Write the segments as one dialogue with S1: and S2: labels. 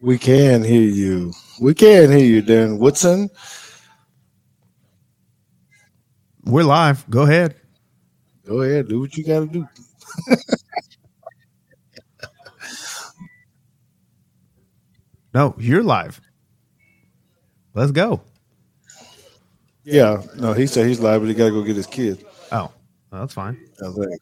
S1: We can hear you. We can hear you, Darren Woodson.
S2: We're live. Go ahead.
S1: Go ahead. Do what you got to do.
S2: No, you're live. Let's go.
S1: Yeah. No, he said he's live, but he got to go get his kid.
S2: Oh, well, that's fine.
S1: I think.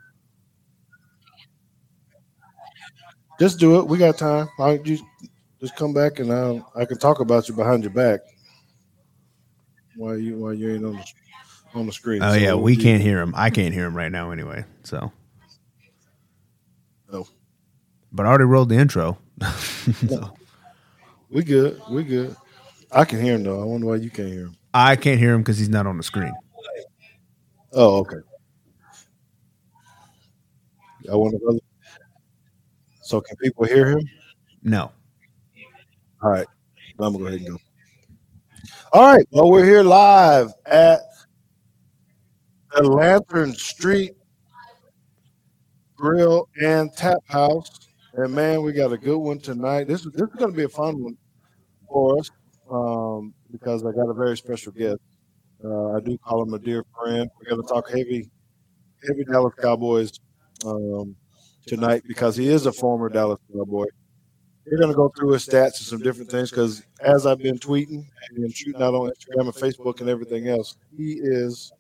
S1: Just do it. We got time. You just come back and I can talk about you behind your back while you ain't on the screen.
S2: Oh, so yeah, we can't hear him. I can't hear him right now anyway. So,
S1: no.
S2: But I already rolled the intro.
S1: So. We good. We good. I can hear him though. I wonder why you can't hear him.
S2: I can't hear him because he's not on the screen.
S1: Oh, okay. I wonder. So can people hear him?
S2: No.
S1: All right. I'm gonna go ahead and go. All right. Well, we're here live at the Lantern Street Grill and Tap House, and man, we got a good one tonight. This is going to be a fun one for us because I got a very special guest. I do call him a dear friend. We're going to talk heavy Dallas Cowboys tonight because he is a former Dallas Cowboy. We're going to go through his stats and some different things because as I've been tweeting and shooting out on Instagram and Facebook and everything else, he is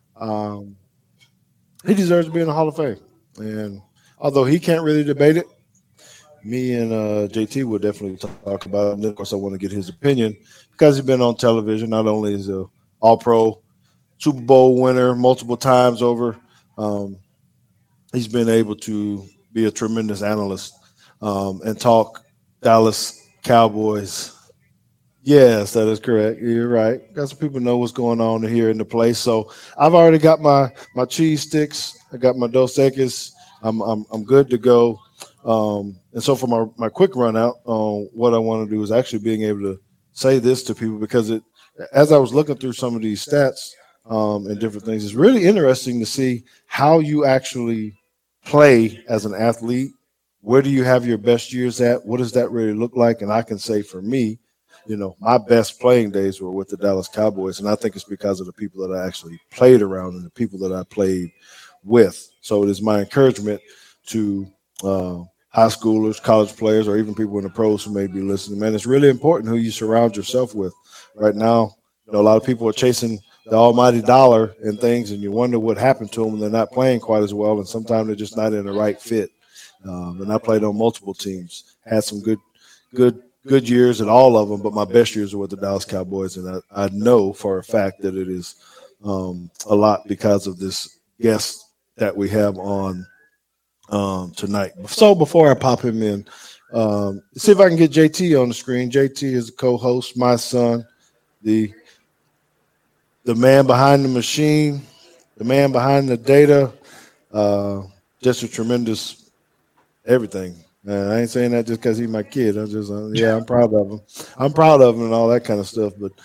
S1: he deserves to be in the Hall of Fame. And although he can't really debate it, me and JT will definitely talk about it. And of course, I want to get his opinion because he's been on television. Not only is a All-Pro, Super Bowl winner multiple times over, he's been able to be a tremendous analyst and talk Dallas Cowboys. Yes, that is correct. You're right. Got some people know what's going on here in the place. So I've already got my cheese sticks. I got my Dos Equis. I'm good to go. And so for my quick run out, what I want to do is actually being able to say this to people because as I was looking through some of these stats and different things, it's really interesting to see how you actually play as an athlete. Where do you have your best years at? What does that really look like? And I can say for me, my best playing days were with the Dallas Cowboys, and I think it's because of the people that I actually played around and the people that I played with. So it is my encouragement to high schoolers, college players, or even people in the pros who may be listening. Man, it's really important who you surround yourself with. Right now, a lot of people are chasing the almighty dollar and things, and you wonder what happened to them when they're not playing quite as well, and sometimes they're just not in the right fit. And I played on multiple teams, had some good years at all of them, but my best years were with the Dallas Cowboys, and I know for a fact that it is a lot because of this guest that we have on tonight. So before I pop him in, see if I can get JT on the screen. JT is the co-host, my son, the man behind the machine, the man behind the data, just a tremendous everything. I ain't saying that just because he's my kid. I'm just, I'm proud of him. I'm proud of him and all that kind of stuff. But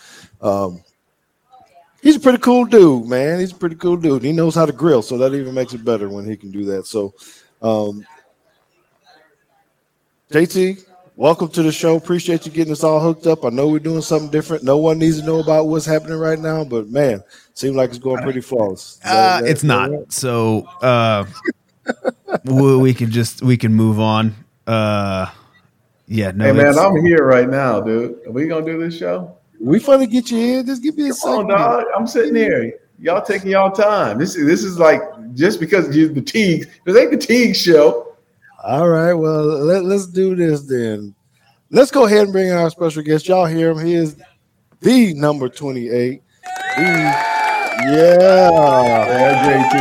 S1: he's a pretty cool dude, man. He's a pretty cool dude. He knows how to grill, so that even makes it better when he can do that. So, JT, welcome to the show. Appreciate you getting us all hooked up. I know we're doing something different. No one needs to know about what's happening right now, but, man, seems like it's going pretty flawless.
S2: It's not. Right? So we can move on. Yeah, no.
S3: Hey man, I'm here right now, dude. Are we gonna do this show?
S1: We finna get you in. Just give me a second.
S3: Come on, dog. I'm sitting here. Y'all taking y'all time. This is like just because you're fatigued. This ain't the Teague show.
S1: All right. Well, let's do this then. Let's go ahead and bring in our special guest. Y'all hear him? He is the number 28.
S3: JT.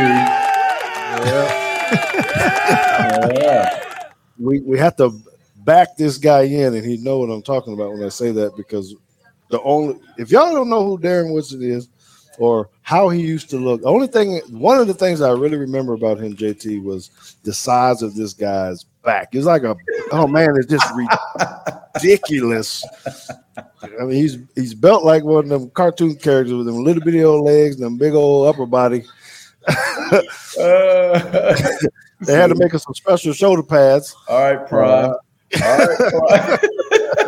S1: Yeah. We have to back this guy in, and he know what I'm talking about when I say that because if y'all don't know who Darren Woodson is or how he used to look, one of the things I really remember about him, JT, was the size of this guy's back. It's like it's just ridiculous. I mean, he's built like one of them cartoon characters with them little bitty old legs and them big old upper body. They had to make us some special shoulder pads.
S3: All right, Prime.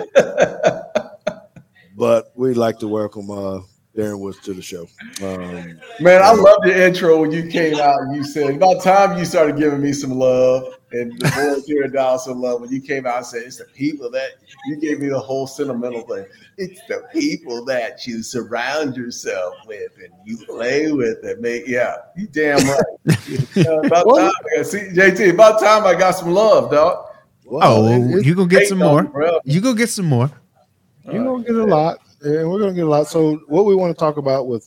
S1: but we'd like to welcome Darren Woods to the show.
S3: Man, I loved your intro when you came out and you said, about time you started giving me some love. And the boys here at Dallas love when you came out and said, it's the people that you gave me the whole sentimental thing. It's the people that you surround yourself with and you play with it, mate. Yeah, you damn right. About time, see, JT, about time I got some love, dog.
S2: Well, you gonna get some more. You gonna get some more.
S1: You're gonna get a lot, and we're gonna get a lot. So, what we want to talk about with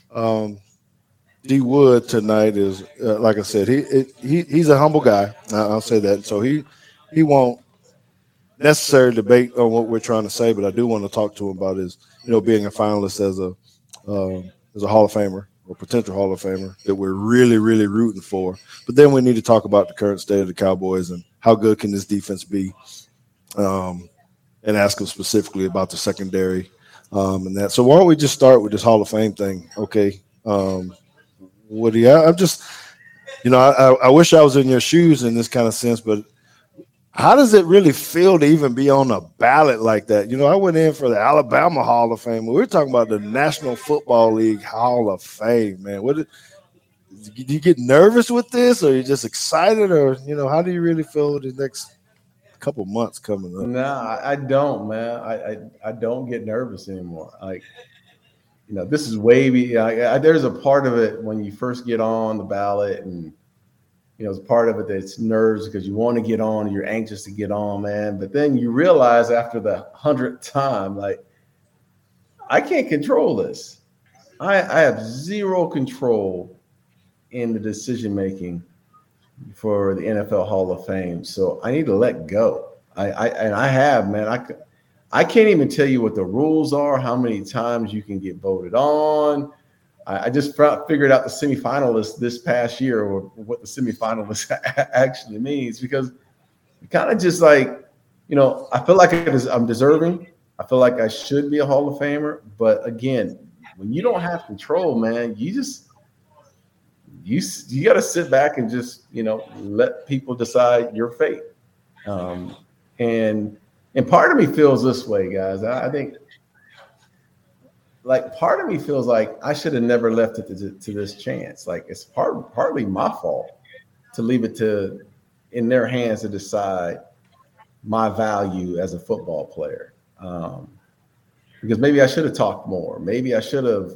S1: D Wood tonight is, like I said, he's a humble guy. I'll say that. So he won't necessarily debate on what we're trying to say, but I do want to talk to him about his, being a finalist as a Hall of Famer or potential Hall of Famer that we're really, really rooting for. But then we need to talk about the current state of the Cowboys and how good can this defense be, and ask him specifically about the secondary and that. So why don't we just start with this Hall of Fame thing? Okay. Woody, I'm just, I wish I was in your shoes in this kind of sense, but how does it really feel to even be on a ballot like that? I went in for the Alabama Hall of Fame. We're talking about the National Football League Hall of Fame, man. Do you get nervous with this, or are you just excited, or how do you really feel the next couple months coming up?
S3: No, I don't, man. I don't get nervous anymore. This is wavy. There's a part of it when you first get on the ballot, and it's part of it that's nerves because you want to get on, and you're anxious to get on, man. But then you realize after the 100th time, I can't control this. I have zero control in the decision making for the NFL Hall of Fame, so I need to let go. I have, man. I can't even tell you what the rules are, how many times you can get voted on. I just figured out the semifinalists this past year, or what the semifinalists actually means, because it kind of just I feel like I'm deserving. I feel like I should be a Hall of Famer. But again, when you don't have control, man, you got to sit back and just, let people decide your fate. And part of me feels this way, guys. I think, part of me feels like I should have never left it to this chance. It's partly my fault to leave it in their hands to decide my value as a football player. Because maybe I should have talked more. Maybe I should have,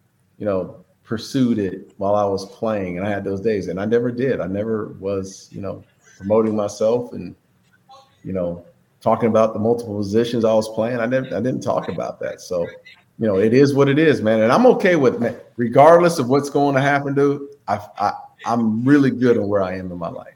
S3: pursued it while I was playing, and I had those days, and I never did. I never was, promoting myself and, talking about the multiple positions I was playing. I didn't talk about that. So, it is what it is, man. And I'm okay with it, regardless of what's going to happen, dude. I'm really good on where I am in my life.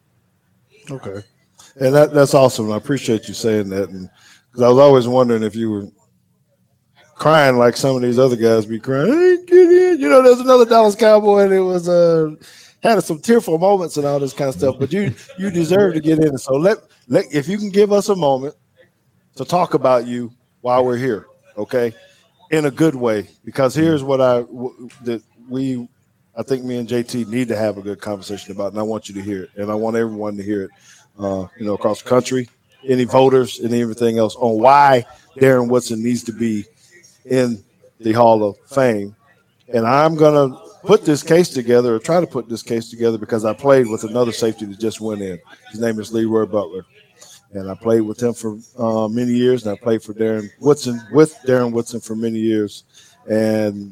S1: Okay. And that's awesome. I appreciate you saying that. And because I was always wondering if you were crying like some of these other guys be crying. Hey, get in. There's another Dallas Cowboy, and it was had some tearful moments and all this kind of stuff. But you deserve to get in. So let if you can give us a moment to talk about you while we're here, okay, in a good way. Because here's what I think me and JT need to have a good conversation about, and I want you to hear it, and I want everyone to hear it, across the country, any voters and everything else, on why Darren Woodson needs to be in the Hall of Fame. And I'm going to put this case together, or try to put this case together, because I played with another safety that just went in. His name is Leroy Butler. And I played with him for many years, and I played for Darren Woodson for many years. And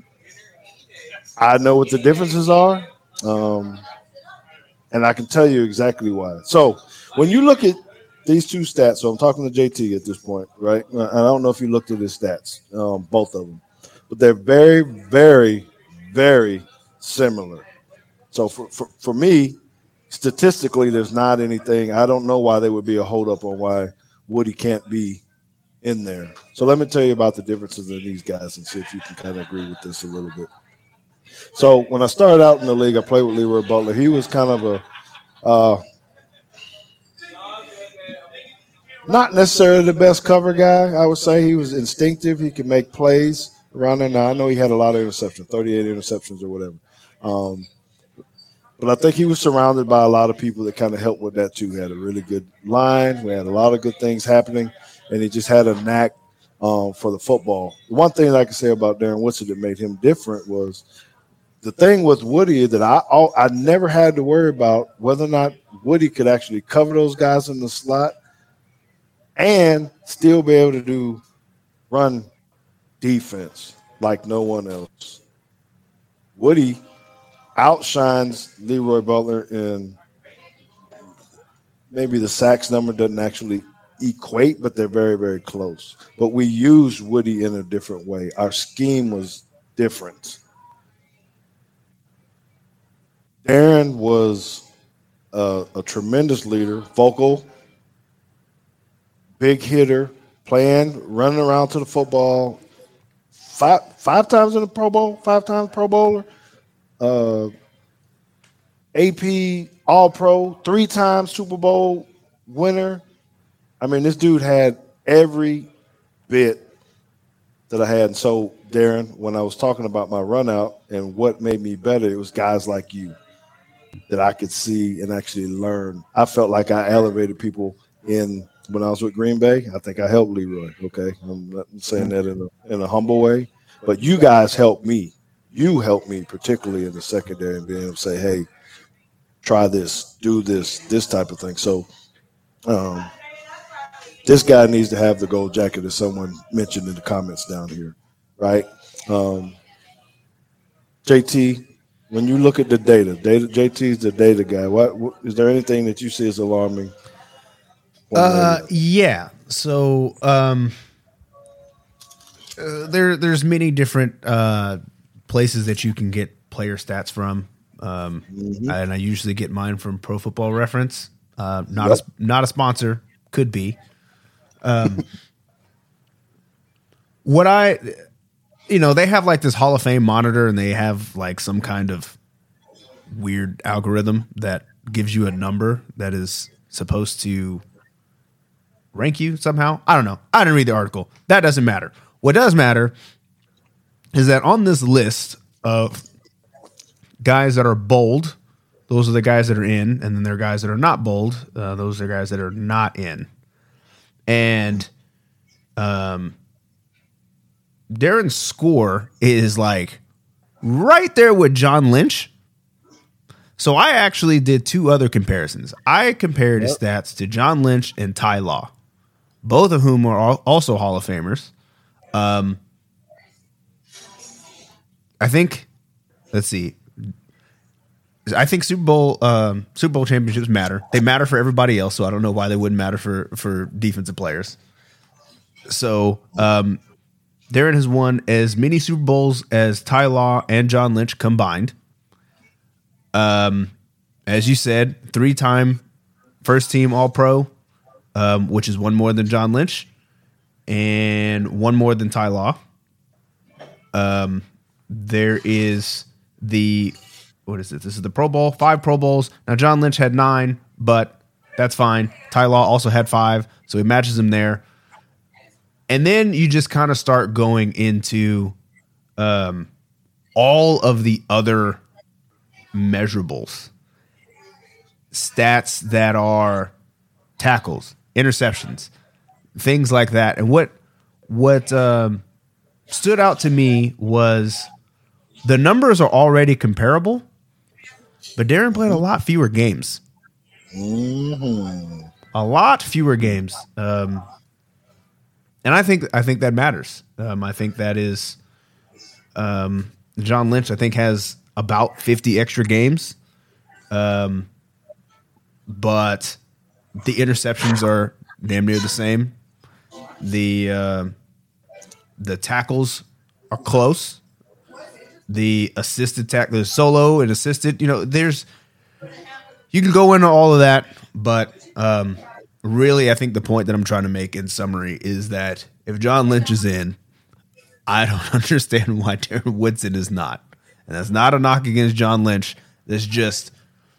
S1: I know what the differences are, and I can tell you exactly why. So when you look at these two stats, so I'm talking to JT at this point, right? I don't know if you looked at his stats, both of them, but they're very, very, very similar. So for me, statistically, there's not anything. I don't know why there would be a holdup on why Woody can't be in there. So let me tell you about the differences in these guys and see if you can kind of agree with this a little bit. So when I started out in the league, I played with Leroy Butler. He was kind of a not necessarily the best cover guy, I would say. He was instinctive. He could make plays around there. Now, I know he had a lot of interceptions, 38 interceptions or whatever. But I think he was surrounded by a lot of people that kind of helped with that too. He had a really good line. We had a lot of good things happening, and he just had a knack for the football. One thing I can say about Darren Woodson that made him different was the thing with Woody that I never had to worry about whether or not Woody could actually cover those guys in the slot and still be able to run defense like no one else. Woody outshines Leroy Butler, and maybe the sacks number doesn't actually equate, but they're very, very close. But we used Woody in a different way. Our scheme was different. Darren was a tremendous leader, vocal, big hitter, running around to the football. Five times in the Pro Bowl, 5 times Pro Bowler. AP All-Pro, 3 times Super Bowl winner. I mean, this dude had every bit that I had. And so, Darren, when I was talking about my run out and what made me better, it was guys like you that I could see and actually learn. I felt like I elevated people when I was with Green Bay. I think I helped Leroy, okay? I'm not saying that in a humble way. But you guys helped me. You helped me, particularly in the secondary, and being able to say, hey, try this, do this type of thing. So this guy needs to have the gold jacket, as someone mentioned in the comments down here, right? JT, when you look at the data, JT is the data guy. What is there anything that you see as alarming?
S2: Yeah. So there's many different places that you can get player stats from. And I usually get mine from Pro Football Reference. Not a sponsor, could be. They have like this Hall of Fame monitor, and they have like some kind of weird algorithm that gives you a number that is supposed to rank you somehow. I don't know. I didn't read the article. That doesn't matter. What does matter is that on this list of guys that are bold, those are the guys that are in, and then there are guys that are not bold. Those are guys that are not in. And Darren's score is like right there with John Lynch. So I actually did 2 other comparisons. I compared his stats to John Lynch and Ty Law, both of whom are also Hall of Famers. I think, let's see. I think Super Bowl championships matter. They matter for everybody else, so I don't know why they wouldn't matter for defensive players. So Darren has won as many Super Bowls as Ty Law and John Lynch combined. As you said, 3-time first team All-Pro, which is 1 more than John Lynch and 1 more than Ty Law. There is what is it? This is the Pro Bowl, 5 Pro Bowls. Now, John Lynch had 9, but that's fine. Ty Law also had 5, so he matches him there. And then you just kind of start going into all of the other measurables, stats that are tackles, interceptions, things like that. And what stood out to me was the numbers are already comparable, but Darren played a lot fewer games. A lot fewer games. And I think that matters. I think that is John Lynch, I think, has about 50 extra games. But the interceptions are damn near the same. The tackles are close. The assisted tackle, the solo and assisted, you can go into all of that, but really, I think the point that I'm trying to make in summary is that if John Lynch is in, I don't understand why Darren Woodson is not. And that's not a knock against John Lynch. That's just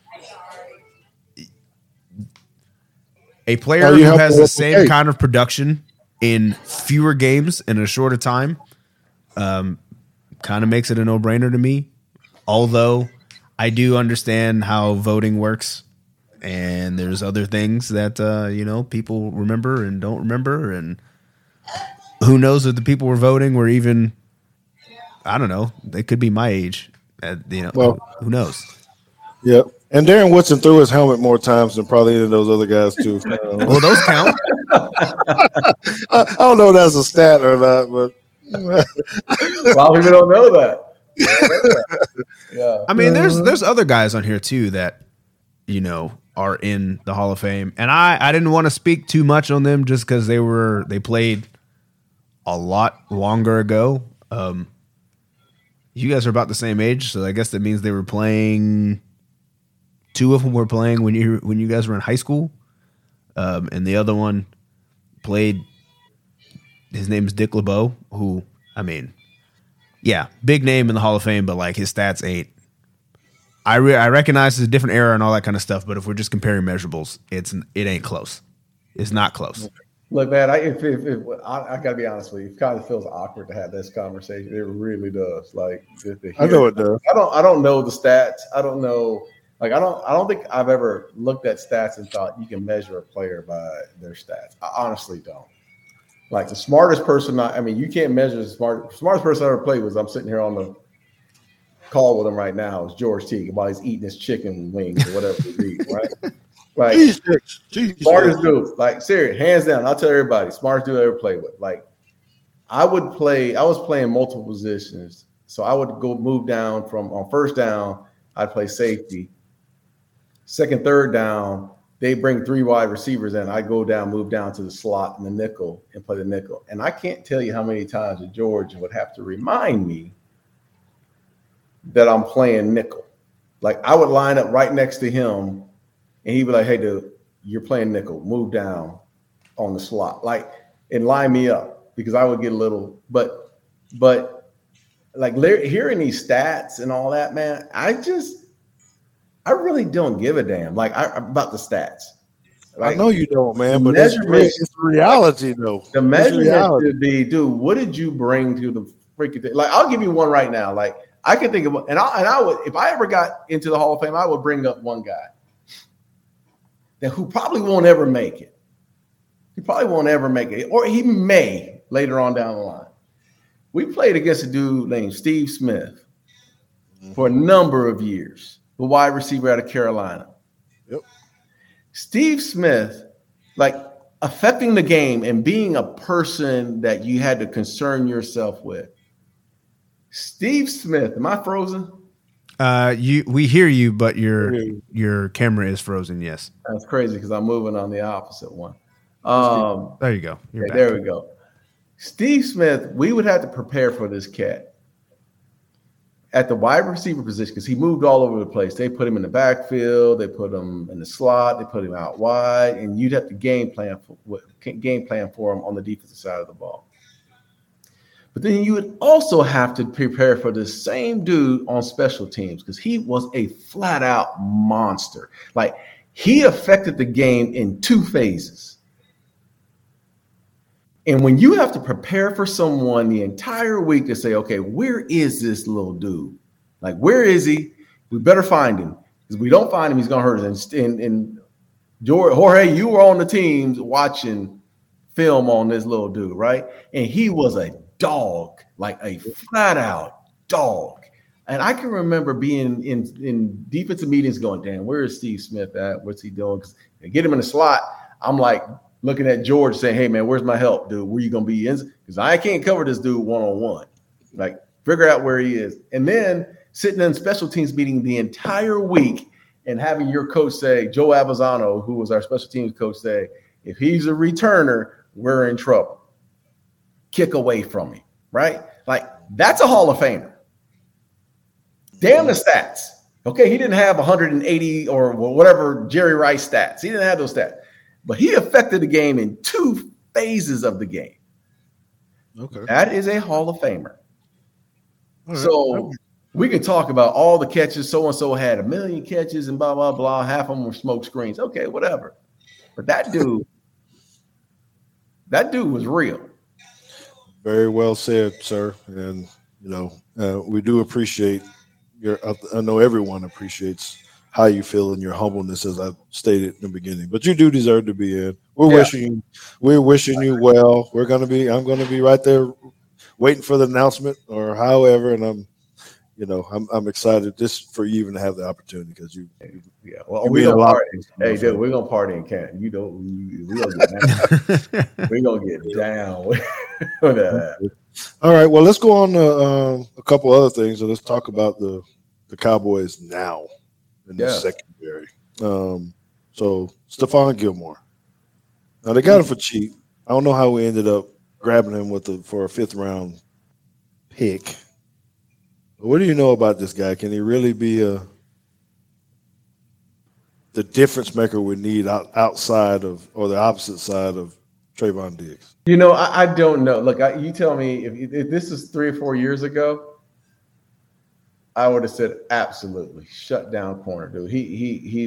S2: a player who has the same kind of production in fewer games in a shorter time. Kind of makes it a no-brainer to me. Although I do understand how voting works, and there's other things that people remember and don't remember, and who knows if the people were voting were even, I don't know, they could be my age. Well, who knows?
S1: Yep. And Darren Woodson threw his helmet more times than probably any of those other guys too.
S2: Well, those count.
S1: I don't know if that's a stat or not, but
S3: a lot of people don't know that.
S2: Yeah. I mean, there's other guys on here too that, are in the Hall of Fame. And I didn't want to speak too much on them just because they played a lot longer ago. You guys are about the same age, so I guess that means they were playing. Two of them were playing when you guys were in high school, and the other one played. His name is Dick LeBeau, who, I mean, yeah, big name in the Hall of Fame, but like his stats ain't. I recognize it's a different era and all that kind of stuff, but if we're just comparing measurables, it ain't close. It's not close.
S3: Look, man, I gotta be honest with you. It kind of feels awkward to have this conversation. It really does. Like,
S1: I know it does.
S3: I don't know the stats. I don't know. Like, I don't think I've ever looked at stats and thought you can measure a player by their stats. I honestly don't. Like, the smartest person, you can't measure the smartest person I ever played was, I'm sitting here on the call with him right now, is George Teague while he's eating his chicken wings or whatever he's eating, right? Like, smartest dude, like, serious, hands down. I'll tell everybody, smartest dude I ever played with. Like, I was playing multiple positions. So I would move down on first down, I'd play safety. Second, third down, they bring 3 wide receivers in. I go down, move down to the slot and the nickel and play the nickel. And I can't tell you how many times George would have to remind me that I'm playing nickel. Like, I would line up right next to him and he'd be like, hey, dude, you're playing nickel. Move down on the slot. Like, and line me up because I would get a little, but like hearing these stats and all that, man, I really don't give a damn. Like, about the stats. Like,
S1: I know you don't, man, but it's reality, though.
S3: The measurement should be, dude, what did you bring to the freaking thing? Like, I'll give you one right now. Like, I can think of, and I would, if I ever got into the Hall of Fame, I would bring up one guy who probably won't ever make it. He probably won't ever make it, or he may later on down the line. We played against a dude named Steve Smith for a number of years, the wide receiver out of Carolina.
S1: Yep.
S3: Steve Smith, like, affecting the game and being a person that you had to concern yourself with. Steve Smith, am I frozen?
S2: We hear you, but your camera is frozen. Yes,
S3: that's crazy because I'm moving on the opposite one.
S2: There you go.
S3: Yeah, there we go. Steve Smith, we would have to prepare for this cat at the wide receiver position because he moved all over the place. They put him in the backfield, they put him in the slot, they put him out wide, and you'd have to game plan for him on the defensive side of the ball. But then you would also have to prepare for the same dude on special teams because he was a flat out monster. Like, he affected the game in 2 phases. And when you have to prepare for someone the entire week to say, okay, where is this little dude? Like, where is he? We better find him because we don't find him, he's going to hurt us. And Jorge, you were on the teams watching film on this little dude, right? And he was a dog, like a flat out dog. And I can remember being in defensive meetings going, damn, where is Steve Smith at? What's he doing? Because they get him in the slot. I'm like looking at George saying, hey, man, where's my help, dude? Where you going to be in? Because I can't cover this dude one-on-one. Like, figure out where he is. And then sitting in special teams meeting the entire week and having your coach say, Joe Avazano, who was our special teams coach, say, if he's a returner, we're in trouble. Kick away from him, right? Like, that's a Hall of Famer. Damn the stats. Okay, he didn't have 180 or whatever Jerry Rice stats. He didn't have those stats. But he affected the game in 2 phases of the game. Okay. That is a Hall of Famer. Right. So we can talk about all the catches. So-and-so had 1 million catches and blah, blah, blah. Half of them were smoke screens. Okay, whatever. But that dude was real.
S1: Very well said, sir. And, we do appreciate I know everyone appreciates how you feel and your humbleness, as I stated in the beginning. But you do deserve to be in. We're wishing you well. I'm going to be right there waiting for the announcement or however, and I'm excited just for you even to have the opportunity because you
S3: well, we're gonna party. Hey, dude, we're gonna party in Canton. We're gonna get down. We're gonna get down with that.
S1: All right, well, let's go on to a couple other things. So let's talk about the Cowboys now in the secondary. So Stephon Gilmore. Now they got him for cheap. I don't know how we ended up grabbing him for a 5th round pick. What do you know about this guy? Can he really be the difference maker we need outside of or the opposite side of Trayvon Diggs?
S3: I don't know. Look, you tell me if this is 3 or 4 years ago, I would have said absolutely shut down corner, dude. He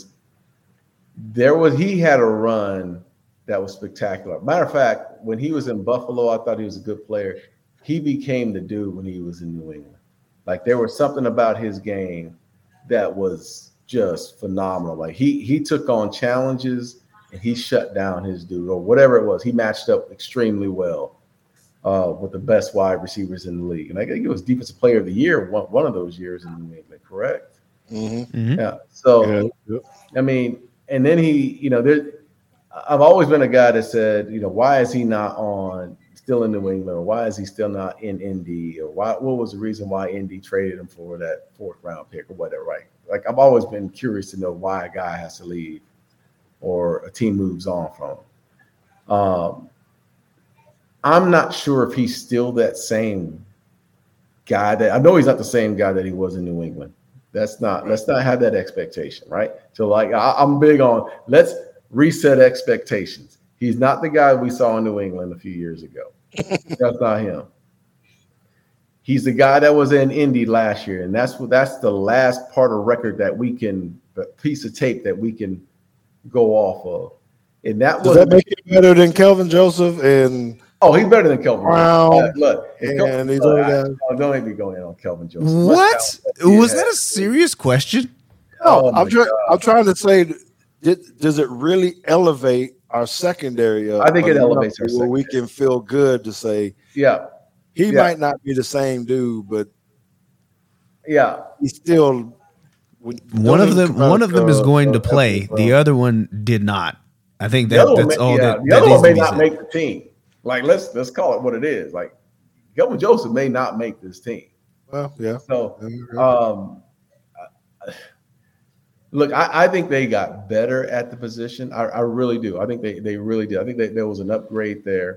S3: had a run that was spectacular. Matter of fact, when he was in Buffalo, I thought he was a good player. He became the dude when he was in New England. Like there was something about his game that was just phenomenal. Like he took on challenges and he shut down his dude or whatever it was. He matched up extremely well with the best wide receivers in the league. And I think he was Defensive Player of the Year one of those years in New England, correct?
S1: Mm-hmm.
S3: Yeah. So, I mean, and then I've always been a guy that said, why is he not still in New England, or why is he still not in Indy, or what was the reason why Indy traded him for that 4th round pick or whatever, right? Like I've always been curious to know why a guy has to leave or a team moves on from him. I'm not sure if he's still that same guy I know he's not the same guy that he was in New England. Let's not have that expectation, right? So like I'm big on let's reset expectations. He's not the guy we saw in New England a few years ago. That's not him. He's the guy that was in Indy last year, and that's the last part of record that we can, the piece of tape that we can go off of. And does
S1: that make it better than Kelvin Joseph? And
S3: he's better than Kelvin.
S1: Brown.
S3: Look,
S1: don't
S3: even be going in on Kelvin Joseph.
S2: What was that a serious question?
S1: No, I'm trying to say, does it really elevate our secondary?
S3: I think it elevates our secondary.
S1: We can feel good to say, he might not be the same dude, but he's still.
S2: One of them is going to play. The other one did not. I think that's all. The
S3: other one may not make the team. Like let's call it what it is. Like Kelvin Joseph may not make this team.
S1: Well, yeah.
S3: So, look, I think they got better at the position. I really do. I think they really did. I think there was an upgrade there.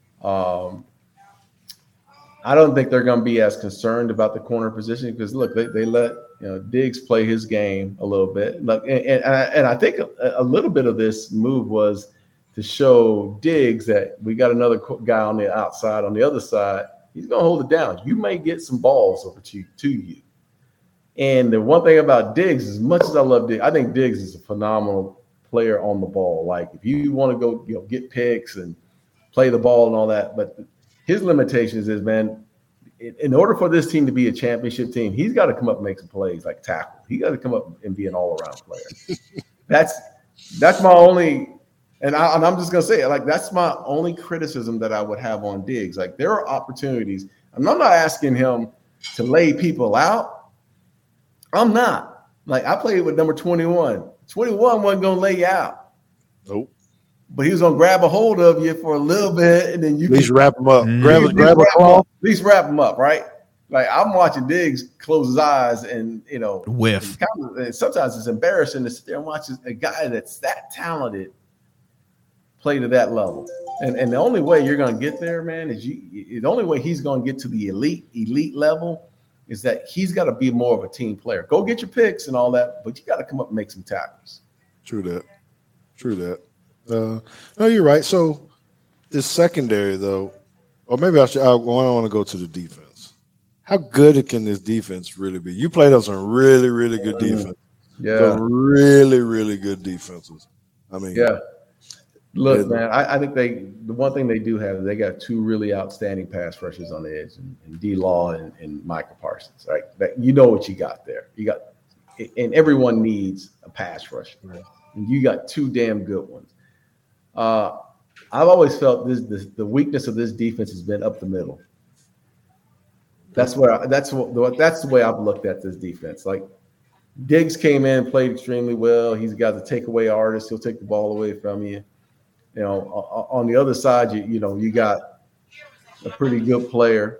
S3: I don't think they're going to be as concerned about the corner position because, look, they let Diggs play his game a little bit. Look, and I think a little bit of this move was to show Diggs that we got another guy on the outside. On the other side, he's going to hold it down. You may get some balls over to you. And the one thing about Diggs, as much as I love Diggs, I think Diggs is a phenomenal player on the ball. Like if you want to go, get picks and play the ball and all that, but his limitations is, man, in order for this team to be a championship team, he's got to come up and make some plays like tackle. He got to come up and be an all-around player. That's my only, and I'm just gonna say it, like that's my only criticism that I would have on Diggs. Like there are opportunities, and I'm not asking him to lay people out. I'm not. Like I played with number 21. 21 wasn't gonna lay you out.
S1: Nope.
S3: But he was gonna grab a hold of you for a little bit, and then you
S1: at least wrap him up. Grab a claw.
S3: At least wrap him up, right? Like I'm watching Diggs close his eyes and
S2: whiff.
S3: And sometimes it's embarrassing to sit there and watch a guy that's that talented play to that level. And the only way you're gonna get there, man, is the only way he's gonna get to the elite level is that he's got to be more of a team player. Go get your picks and all that, but you got to come up and make some tackles.
S1: True that. No, you're right. So this secondary, though, or maybe I want to go to the defense. How good can this defense really be? You played on some really, really good defense.
S3: Yeah.
S1: Some really, really good defenses. I mean,
S3: yeah. Look, man, I think the one thing they do have is they got two really outstanding pass rushers on the edge, and D. Law and Micah Parsons, right? You know what you got there. You got and everyone needs a pass rusher. Right? And you got two damn good ones. I've always felt the weakness of this defense has been up the middle. That's the way I've looked at this defense. Like Diggs came in, played extremely well. He's got the takeaway artist. He'll take the ball away from you. You know, on the other side, you got a pretty good player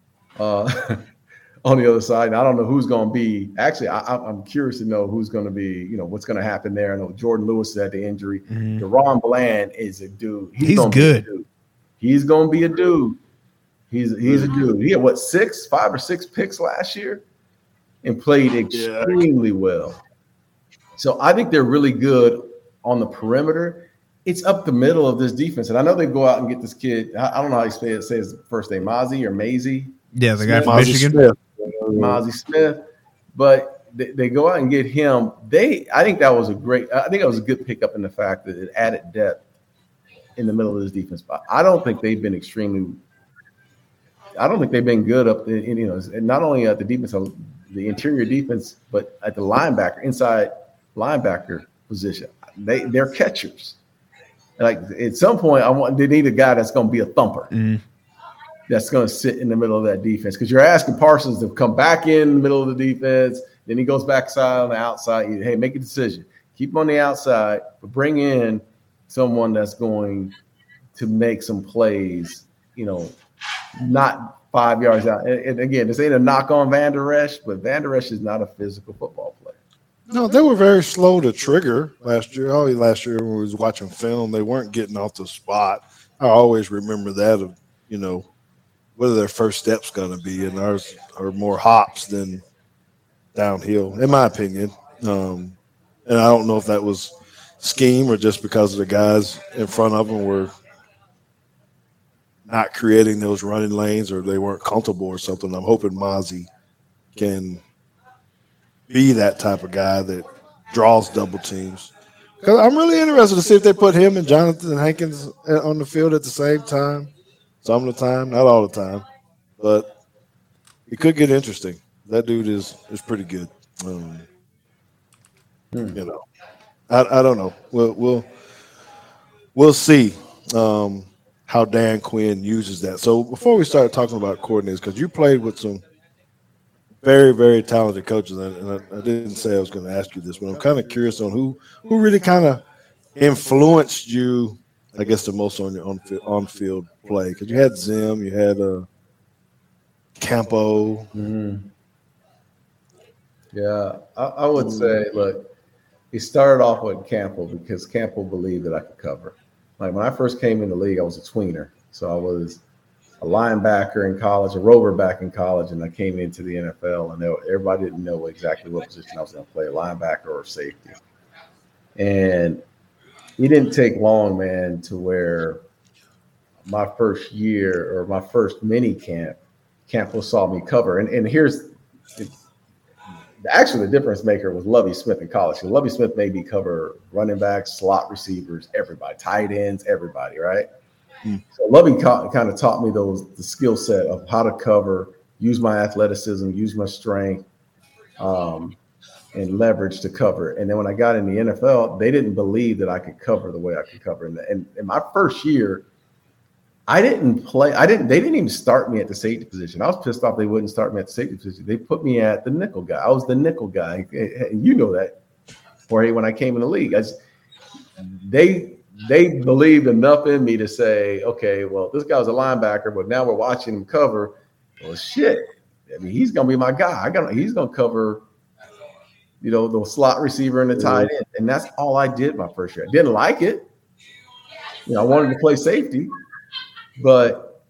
S3: on the other side. And I don't know who's going to be. Actually, I'm curious to know who's going to be. You know, what's going to happen there. I know Jordan Lewis had the injury. DaRon Bland is a dude.
S2: He's good.
S3: He's going to be a dude. He's a dude. He had 5 or 6 picks last year and played extremely well. So I think they're really good on the perimeter. It's up the middle of this defense. And I know they go out and get this kid. I don't know how you say his first name, Mozzie or Maisie.
S2: Yeah, the guy from Michigan.
S3: Mozzie Smith. But they go out and get him. I think that was a good pickup in the fact that it added depth in the middle of this defense. But I don't think they've been good up in, not only at the defense, the interior defense, but at the inside linebacker position. They're catchers. Like at some point, they need a guy that's going to be a thumper. That's going to sit in the middle of that defense, because you're asking Parsons to come back in the middle of the defense. Then he goes backside on the outside. Hey, make a decision. Keep him on the outside, but bring in someone that's going to make some plays, not 5 yards out. And again, this ain't a knock on Van Der Esch, but Van Der Esch is not a physical football player.
S1: No, they were very slow to trigger last year. Last year when we was watching film, they weren't getting off the spot. I always remember that what are their first steps going to be, and ours are more hops than downhill, in my opinion. And I don't know if that was scheme or just because of the guys in front of them were not creating those running lanes, or they weren't comfortable or something. I'm hoping Mozzie can be that type of guy that draws double teams. Because I'm really interested to see if they put him and Jonathan Hankins on the field at the same time. Some of the time, not all the time, but it could get interesting. That dude is pretty good. I don't know. We'll see how Dan Quinn uses that. So before we start talking about coordinators, because you played with some very, very talented coaches, and I didn't say I was going to ask you this, but I'm kind of curious on who really kind of influenced you, I guess, the most on your on-field play. Because you had Zim, you had Campo.
S3: Yeah, I would say, look, he started off with Campo because Campo believed that I could cover. Like when I first came in the league, I was a tweener. So I was a linebacker in college, a rover back in college, and I came into the NFL, and everybody didn't know exactly what position I was going to play, a linebacker or safety. And it didn't take long, man, to where my first year or my first mini camp, Campo saw me cover. And here's actually the difference maker was Lovie Smith in college. So Lovie Smith made me cover running backs, slot receivers, everybody, tight ends, everybody, right? So Lovie kind of taught me the skill set of how to cover, use my athleticism, use my strength, and leverage to cover. And then when I got in the NFL, they didn't believe that I could cover the way I could cover. And in my first year, I didn't play. They didn't even start me at the safety position. I was pissed off they wouldn't start me at the safety position. They put me at the nickel guy. I was the nickel guy. And you know that, Jorge, when I came in the league. They believed enough in me to say, okay, well, this guy was a linebacker, but now we're watching him cover. Well, shit. I mean, he's going to be my guy. He's going to cover, the slot receiver and the tight end. And that's all I did my first year. I didn't like it. I wanted to play safety. But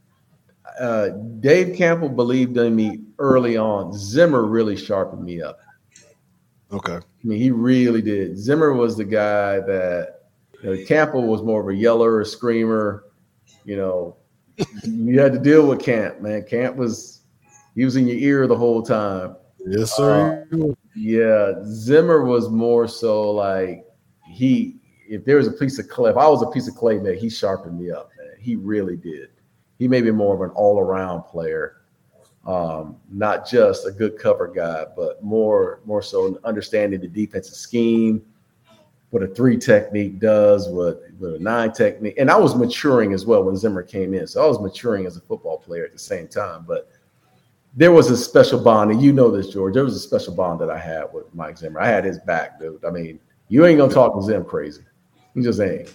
S3: Dave Campo believed in me early on. Zimmer really sharpened me up.
S1: Okay.
S3: I mean, he really did. Zimmer was the guy that Campo was more of a yeller, a screamer. You had to deal with Camp, man. Camp was in your ear the whole time.
S1: Yes, sir.
S3: Yeah. Zimmer was more so like if there was a piece of clay, if I was a piece of clay, man, he sharpened me up, man. He really did. He made me more of an all-around player. Not just a good cover guy, but more so understanding the defensive scheme, what a 3 technique does, what a 9 technique. And I was maturing as well when Zimmer came in. So I was maturing as a football player at the same time. But there was a special bond, and you know this, George. There was a special bond that I had with Mike Zimmer. I had his back, dude. I mean, you ain't going to talk to Zim crazy. He just ain't.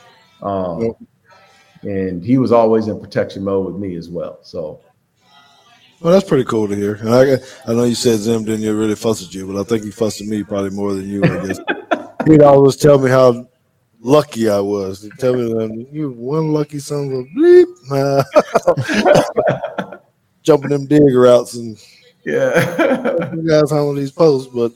S3: And he was always in protection mode with me as well. So.
S1: Well, that's pretty cool to hear. And I know you said Zim didn't really fuss at you, but I think he fussed at me probably more than you, I guess. He'd always tell me how lucky I was. He'd tell me that you one lucky son of a bleep. Jumping them dig routes and you guys handle these posts, but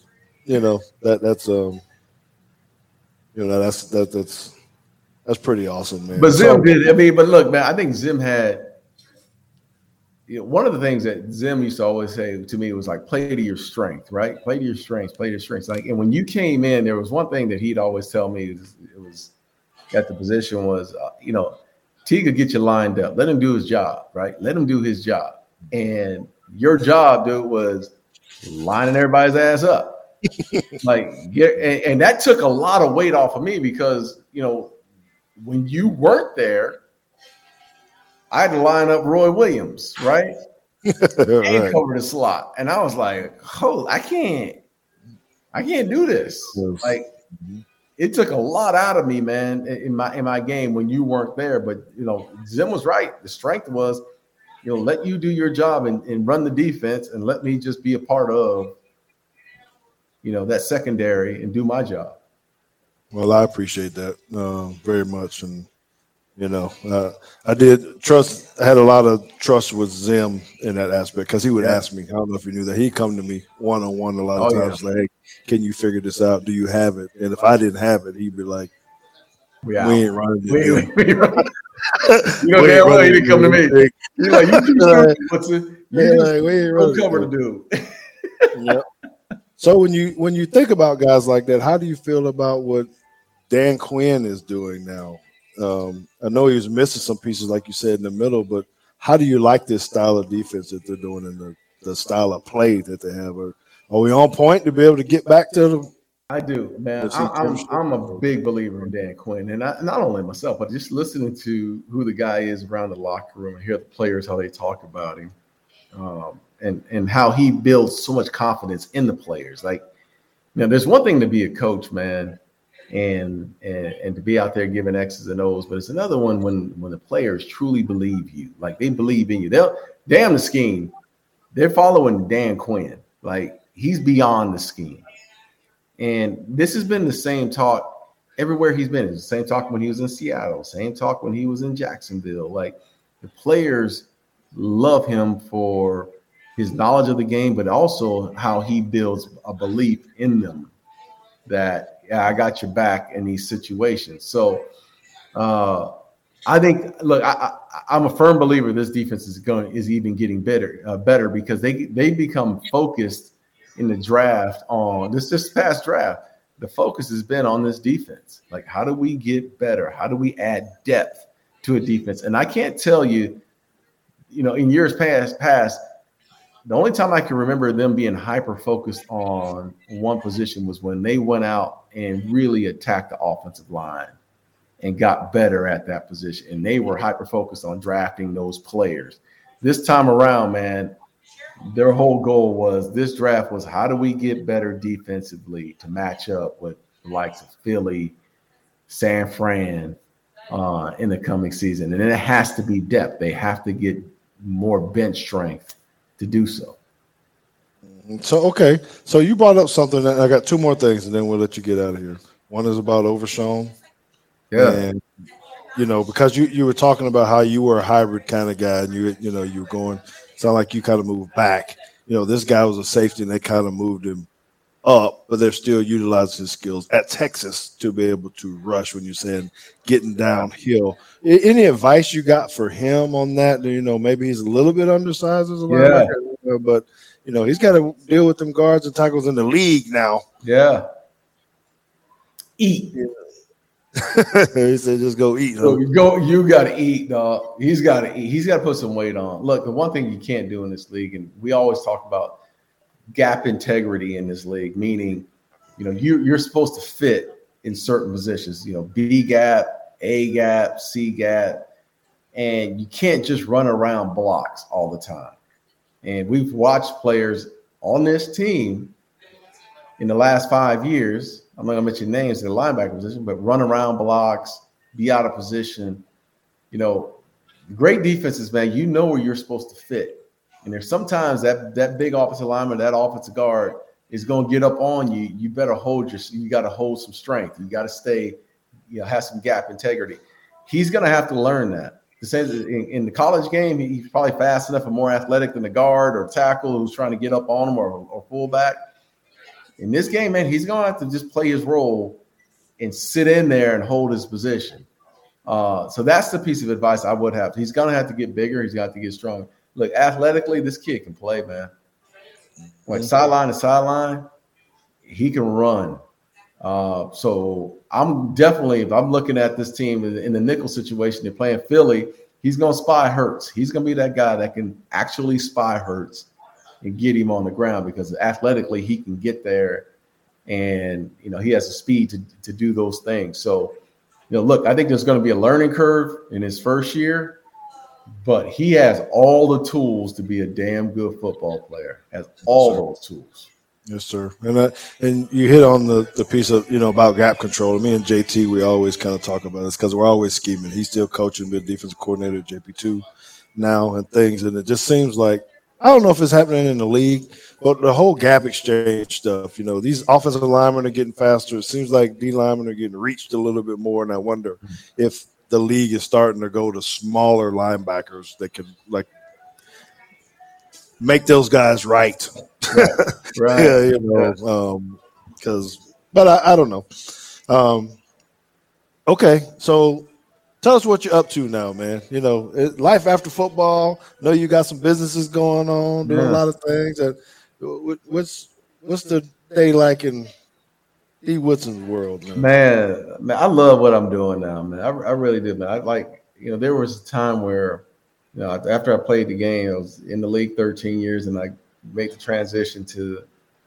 S1: that's pretty awesome, man.
S3: But Zim did. I mean, but look, man, I think Zim had. One of the things that Zim used to always say to me was like, play to your strength, right? Play to your strengths, play to your strengths. Like, and when you came in, there was one thing that he'd always tell me, it was at the position was, T could get you lined up. Let him do his job, right? Let him do his job. And your job, dude, was lining everybody's ass up. And that took a lot of weight off of me because, when you weren't there, I had to line up Roy Williams, right? And cover the slot. And I was like, I can't do this. Yes. Like, it took a lot out of me, man, in my game when you weren't there. But, Zim was right. The strength was, let you do your job and run the defense and let me just be a part of, that secondary and do my job.
S1: Well, I appreciate that very much. And, I did trust. I had a lot of trust with Zim in that aspect because he would ask me. I don't know if you knew that. He'd come to me one-on-one a lot of times, like, "Hey, can you figure this out? Do you have it?" And if I didn't have it, he'd be like, "We ain't running this."
S3: You know damn well he didn't come to me. He's like, "You keep shooting, we'll cover the dude."
S1: Yep. So when you think about guys like that, how do you feel about what Dan Quinn is doing now? I know he was missing some pieces, like you said, in the middle, but how do you like this style of defense that they're doing and the style of play that they have? Are we on point to be able to get back to them?
S3: I do, man. I'm a big believer in Dan Quinn, and not only myself, but just listening to who the guy is around the locker room and hear the players, how they talk about him, and how he builds so much confidence in the players. Like, there's one thing to be a coach, man, and to be out there giving X's and O's, but it's another one when the players truly believe you, like they believe in you. They'll damn the scheme. They're following Dan Quinn. Like, he's beyond the scheme. And this has been the same talk everywhere he's been. It's the same talk when he was in Seattle, same talk when he was in Jacksonville. Like, the players love him for his knowledge of the game, but also how he builds a belief in them that, I got your back in these situations. So I think, look, I'm a firm believer this defense is even getting better because they become focused in the draft on this past draft. The focus has been on this defense. Like, how do we get better? How do we add depth to a defense? And I can't tell you, in years past, the only time I can remember them being hyper-focused on one position was when they went out and really attacked the offensive line and got better at that position. And they were hyper-focused on drafting those players. This time around, man, their whole goal was this draft was how do we get better defensively to match up with the likes of Philly, San Fran in the coming season. And then it has to be depth. They have to get more bench strength to do so.
S1: So, okay. So you brought up something that I got two more things and then we'll let you get out of here. One is about Overshown.
S3: Yeah.
S1: And, because you were talking about how you were a hybrid kind of guy and you were going, sound like you kind of moved back. This guy was a safety and they kind of moved him up, but they're still utilizing his skills at Texas to be able to rush when you're saying getting downhill. Any advice you got for him on that? Maybe he's a little bit undersized as a linebacker, but he's got to deal with them guards and tackles in the league now.
S3: Yeah. Eat.
S1: He said, "Just go eat."
S3: So you got to eat, dog. He's got to eat. He's got to put some weight on. Look, the one thing you can't do in this league, and we always talk about gap integrity in this league, meaning, you're supposed to fit in certain positions. B gap, A gap, C gap, and you can't just run around blocks all the time. And we've watched players on this team in the last 5 years. I'm not going to mention names in the linebacker position, but run around blocks, be out of position. Great defenses, man, where you're supposed to fit. And there's sometimes that big offensive lineman, that offensive guard is going to get up on you. You better you got to hold some strength. You got to stay, have some gap integrity. He's going to have to learn that. The same in the college game, he's probably fast enough and more athletic than the guard or tackle who's trying to get up on him or fullback. In this game, man, he's going to have to just play his role and sit in there and hold his position. So that's the piece of advice I would have. He's going to have to get bigger. He's got to get stronger. Look, athletically, this kid can play, man. Like sideline to sideline, he can run. So I'm definitely, if I'm looking at this team in the nickel situation, they're playing Philly, he's going to spy Hurts. He's going to be that guy that can actually spy Hurts and get him on the ground because athletically he can get there and, he has the speed to do those things. So, look, I think there's going to be a learning curve in his first year, but he has all the tools to be a damn good football player, has all those tools.
S1: Yes, sir. And you hit on the piece of, about gap control. Me and JT, we always kind of talk about this because we're always scheming. He's still coaching, been defensive coordinator at JP2 now and things. And it just seems like, I don't know if it's happening in the league, but the whole gap exchange stuff, these offensive linemen are getting faster. It seems like D linemen are getting reached a little bit more. And I wonder if the league is starting to go to smaller linebackers that can, make those guys right.
S3: Right.
S1: Yeah, but I don't know. Okay. So tell us what you're up to now, man. Life after football. I know you got some businesses going on, doing a lot of things. What's the day like in E. Woodson's world, man?
S3: Man, I love what I'm doing now, man. I really do, man. There was a time where, after I played the game, I was in the league 13 years, and I made the transition to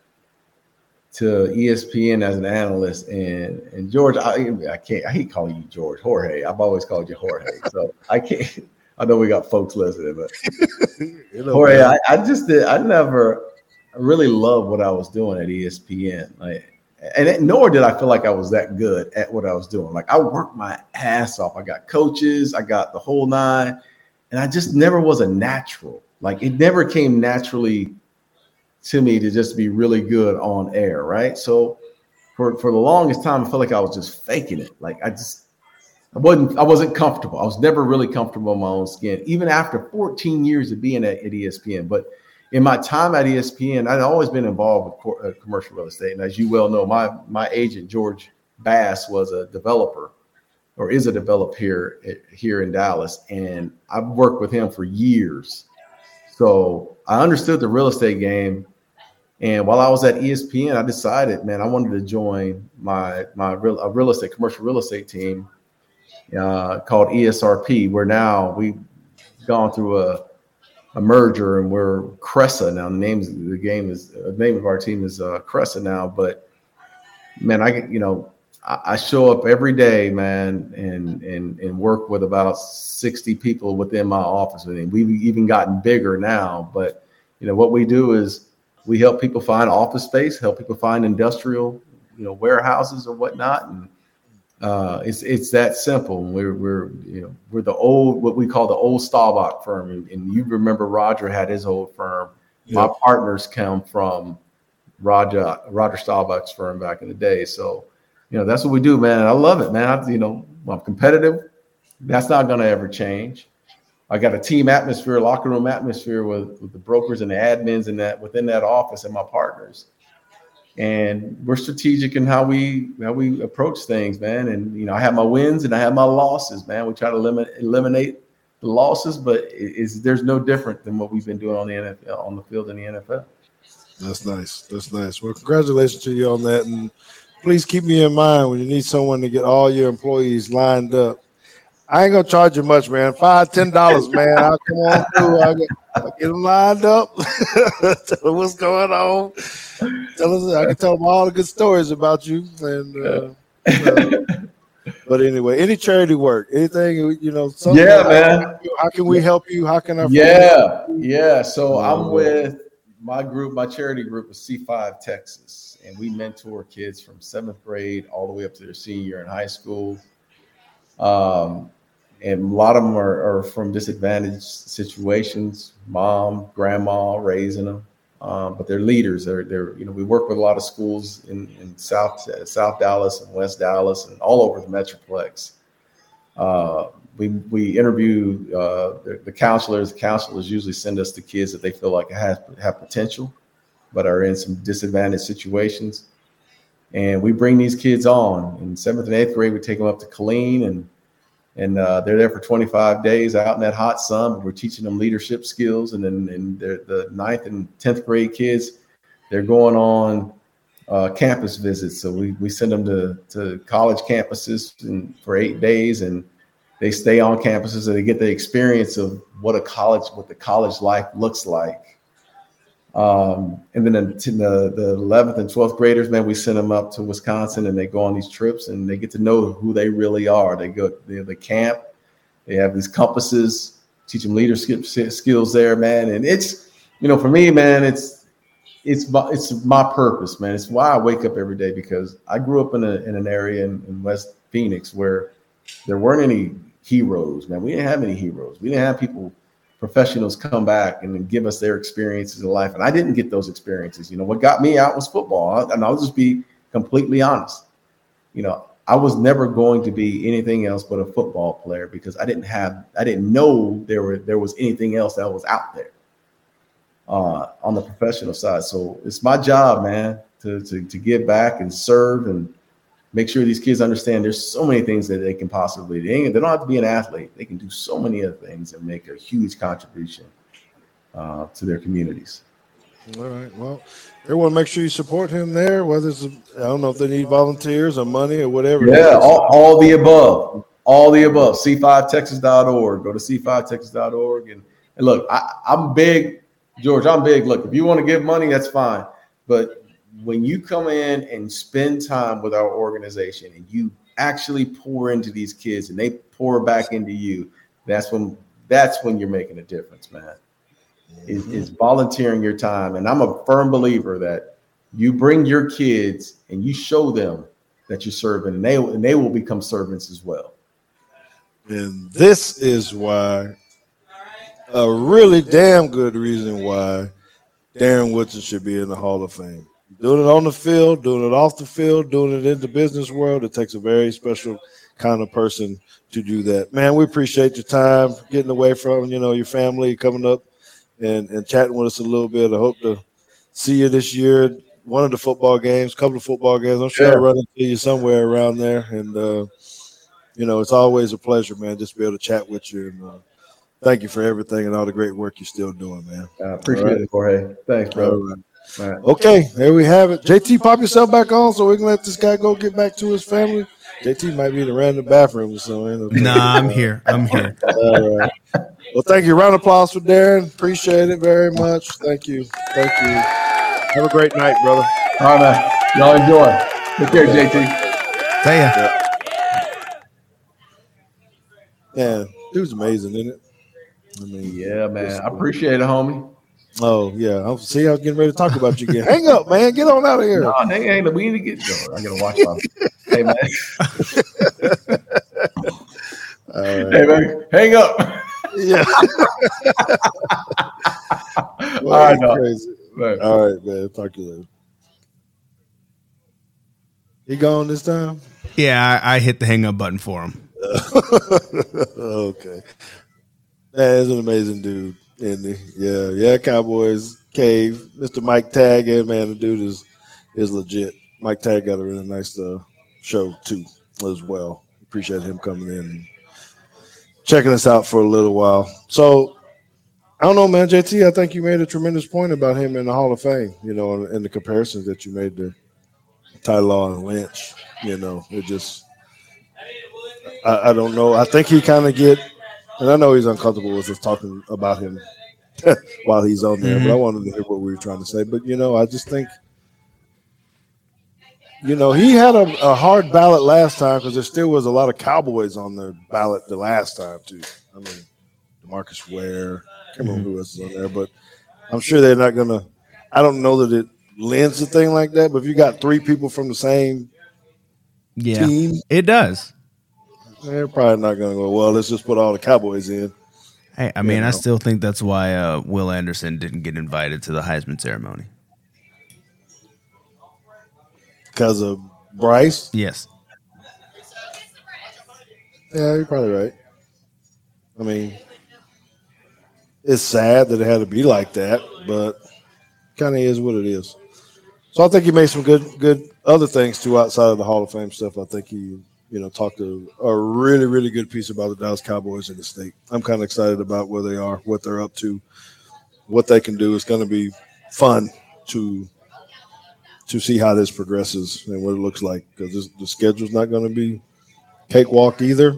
S3: ESPN as an analyst. And George, I hate calling you George, Jorge. I've always called you Jorge, so I can't. I know we got folks listening, but Jorge, I never really loved what I was doing at ESPN. Nor did I feel like I was that good at what I was doing. I worked my ass off. I got coaches, I got the whole nine. And I just never was a natural. It never came naturally to me to just be really good on air, right? So for the longest time, I felt like I was just faking it. I wasn't comfortable. I was never really comfortable in my own skin, even after 14 years of being at ESPN. But in my time at ESPN, I'd always been involved with commercial real estate. And as you well know, my agent, George Bass, was a developer. Or is a developer here in Dallas, and I've worked with him for years. So I understood the real estate game, and while I was at ESPN, I decided, man, I wanted to join my commercial real estate team called ESRP, where now we've gone through a merger, and we're Cressa now. The name of our team is Cressa now. But man, I show up every day, man, and work with about 60 people within my office. And we've even gotten bigger now. But, what we do is we help people find office space, help people find industrial, warehouses or whatnot. And it's that simple. We're the old, what we call the old Staubach firm. And you remember Roger had his old firm. Yep. My partners come from Roger Staubach's firm back in the day. So, that's what we do, man. I love it, man. I'm competitive. That's not going to ever change. I got a team atmosphere, locker room atmosphere with the brokers and the admins and that within that office and my partners. And we're strategic in how we approach things, man. And, I have my wins and I have my losses, man. We try to eliminate the losses, but there's no different than what we've been doing on the NFL, on the field in the NFL.
S1: That's nice. Well, congratulations to you on that. And please keep me in mind when you need someone to get all your employees lined up. I ain't gonna charge you much, man. $5-10, man. I'll come on through. I'll get them lined up. Tell them what's going on. I can tell them all the good stories about you. And but anyway, any charity work, anything,
S3: man.
S1: How can we help you? How can I?
S3: Yeah. So I'm with my group. My charity group is C5 Texas, and we mentor kids from 7th grade all the way up to their senior year in high school. And a lot of them are from disadvantaged situations, mom, grandma raising them. But they're leaders. We work with a lot of schools in South Dallas and West Dallas and all over the Metroplex. We interview the counselors. The counselors usually send us the kids that they feel like have potential, but are in some disadvantaged situations. And we bring these kids on. In 7th and 8th grade, we take them up to Killeen, and they're there for 25 days out in that hot sun. We're teaching them leadership skills. And then the 9th and 10th grade kids, they're going on campus visits. So we send them to college campuses for 8 days, and they stay on campuses and they get the experience of what the college life looks like. And then the 11th and 12th graders, man, we send them up to Wisconsin, and they go on these trips and they get to know who they really are. They camp, they have these compasses, teach them leadership skills there, man. And it's, for me, man, it's my purpose, man. It's why I wake up every day, because I grew up in an area in West Phoenix where there weren't any heroes, man. We didn't have any heroes. We didn't have professionals come back and give us their experiences in life. And I didn't get those experiences. What got me out was football. And I'll just be completely honest. I was never going to be anything else but a football player, because I didn't know there was anything else that was out there on the professional side. So it's my job, man, to give back and serve and make sure these kids understand there's so many things that they can possibly do. They don't have to be an athlete. They can do so many other things and make a huge contribution to their communities.
S1: All right. Well, everyone, make sure you support him there, whether it's, I don't know if they need volunteers or money or whatever.
S3: Yeah, all the above. All the above. C5texas.org. Go to C5texas.org. And look, I'm big, George, I'm big. Look, if you want to give money, that's fine. But when you come in and spend time with our organization and you actually pour into these kids and they pour back into you, that's when you're making a difference, man. Is volunteering your time. And I'm a firm believer that you bring your kids and you show them that you're serving, and they will become servants as well.
S1: And this is why, a really damn good reason why Darren Woodson should be in the Hall of Fame. Doing it on the field, doing it off the field, doing it in the business world, it takes a very special kind of person to do that. Man, we appreciate your time, getting away from, your family, coming up and chatting with us a little bit. I hope to see you this year, one of the football games, couple of football games. I'm sure I'll run into you somewhere around there. And, it's always a pleasure, man, just to be able to chat with you. And thank you for everything and all the great work you're still doing, man.
S3: I appreciate it, Jorge. Thanks, bro.
S1: All right. Okay, there we have it. JT, pop yourself back on so we can let this guy go get back to his family. JT might be in the random bathroom or something.
S2: Nah, I'm here.
S1: All right. Well, thank you. Round of applause for Darren. Appreciate it very much. Thank you. Have a great night, brother.
S3: All right, man. Y'all enjoy. Take care, JT.
S2: See ya.
S1: Yeah, it was amazing, isn't it?
S3: Yeah, man. I appreciate it, homie.
S1: Oh, yeah. I was getting ready to talk about you again. Hang up, man. Get on out of here.
S3: No, we need to get going. I got to watch my Hey, man. Hey, man. Hang up.
S1: Yeah.
S3: All right,
S1: crazy. All right, man. Talk to you later. He gone this time?
S2: Yeah, I hit the hang up button for him.
S1: Okay. That is an amazing dude, isn't he? Yeah, Cowboys Cave. Mr. Mike Tagg, man, the dude is legit. Mike Tagg got a really nice show too as well. Appreciate him coming in and checking us out for a little while. So I don't know, man, JT, I think you made a tremendous point about him in the Hall of Fame, and the comparisons that you made Ty Law and Lynch. It just I don't know. I think he kind of and I know he's uncomfortable with us talking about him while he's on there, but I wanted to hear what we were trying to say. But I just think he had a hard ballot last time because there still was a lot of Cowboys on the ballot the last time too. I mean, DeMarcus Ware, I can't remember who else is on there, but I'm sure they're not gonna. I don't know that it lends a thing like that, but if you got 3 people from the same team,
S2: it does.
S1: They're probably not going to go, well, let's just put all the Cowboys in.
S2: Hey, I mean, I still think that's why Will Anderson didn't get invited to the Heisman ceremony.
S1: Because of Bryce?
S2: Yes.
S1: Yeah, you're probably right. I mean, it's sad that it had to be like that, but kind of is what it is. So I think he made some good other things too outside of the Hall of Fame stuff. I think he talked a really, really good piece about the Dallas Cowboys in the state. I'm kind of excited about where they are, what they're up to, what they can do. It's going to be fun to see how this progresses and what it looks like because the schedule's not going to be cakewalk either.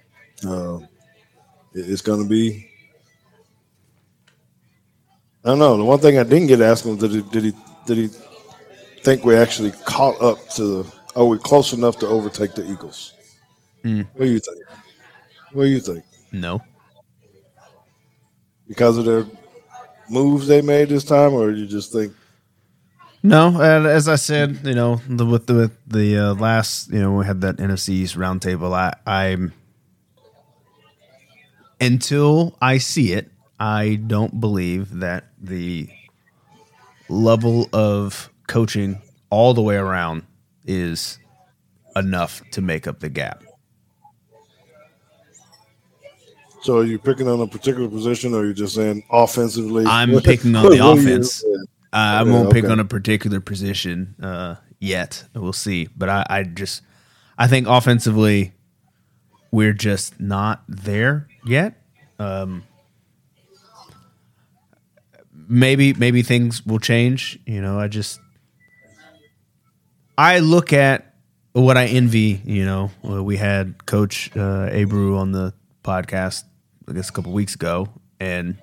S1: It's going to be. I don't know. The one thing I didn't get asked him did he think we actually caught up to are we close enough to overtake the Eagles? What do you think?
S2: No.
S1: Because of their moves they made this time, or you just think?
S2: No, and as I said, with the last, we had that NFC East roundtable. I'm until I see it, I don't believe that the level of coaching all the way around is enough to make up the gap.
S1: So are you picking on a particular position, or are you just saying offensively?
S2: I'm picking on the offense. I won't pick on a particular position yet. We'll see. But I think offensively, we're just not there yet. Maybe things will change. I look at what I envy. We had Coach Abreu on the podcast, I guess, a couple weeks ago, and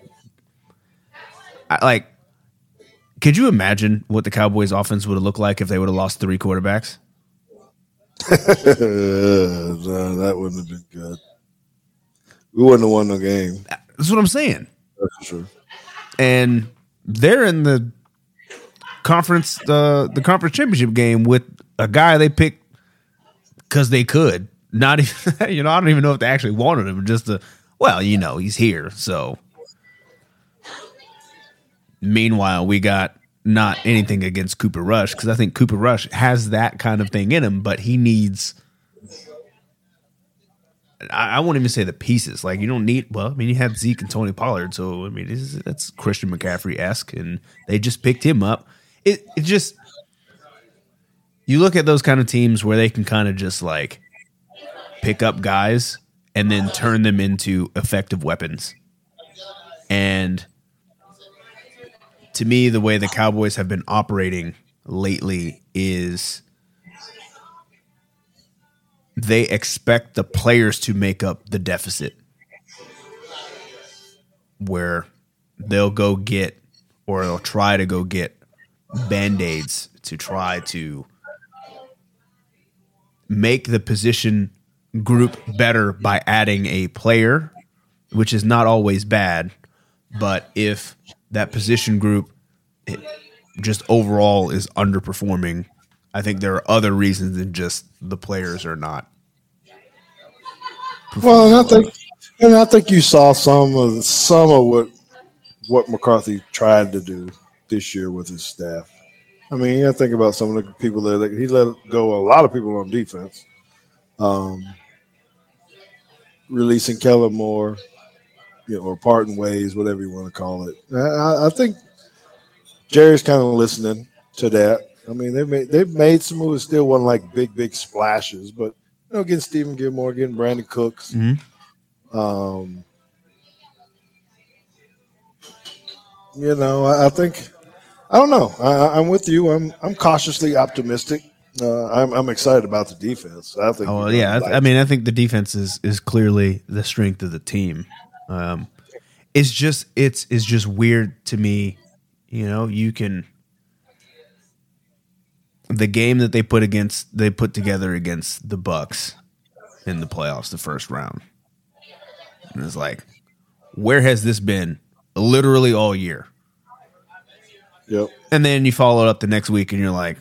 S2: could you imagine what the Cowboys' offense would have looked like if they would have lost 3 quarterbacks?
S1: No, that wouldn't have been good. We wouldn't have won the game.
S2: That's what I'm saying.
S1: That's for sure.
S2: And they're in the conference championship game with a guy they picked because they could. Not even, I don't even know if they actually wanted him. Just he's here. So, meanwhile, we got not anything against Cooper Rush because I think Cooper Rush has that kind of thing in him, but he needs. I won't even say the pieces. You don't need. Well, I mean, you have Zeke and Tony Pollard, so I mean, that's Christian McCaffrey-esque, and they just picked him up. It just. You look at those kind of teams where they can kind of just pick up guys and then turn them into effective weapons. And to me, the way the Cowboys have been operating lately is they expect the players to make up the deficit, where they'll go get, or they'll try to go get Band-Aids to try to make the position group better by adding a player, which is not always bad. But if that position group just overall is underperforming, I think there are other reasons than just the players are not.
S1: Well, and I think you saw some of what McCarthy tried to do this year with his staff. I mean, I think about some of the people that he let go a lot of people on defense. Releasing Kellen Moore, or parting ways, whatever you want to call it. I think Jerry's kind of listening to that. I mean, they've made some moves. Still wasn't big splashes, but getting Stephen Gilmore, getting Brandon Cooks.
S2: Mm-hmm.
S1: I think I don't know. I'm with you. I'm cautiously optimistic I'm excited about the defense. I think.
S2: Oh yeah, I mean, I think the defense is clearly the strength of the team. It's just weird to me. You know, you can the game that they put together against the Bucks in the playoffs, the first round. And it's like, where has this been literally all year?
S1: Yep.
S2: And then you follow it up the next week and you're like,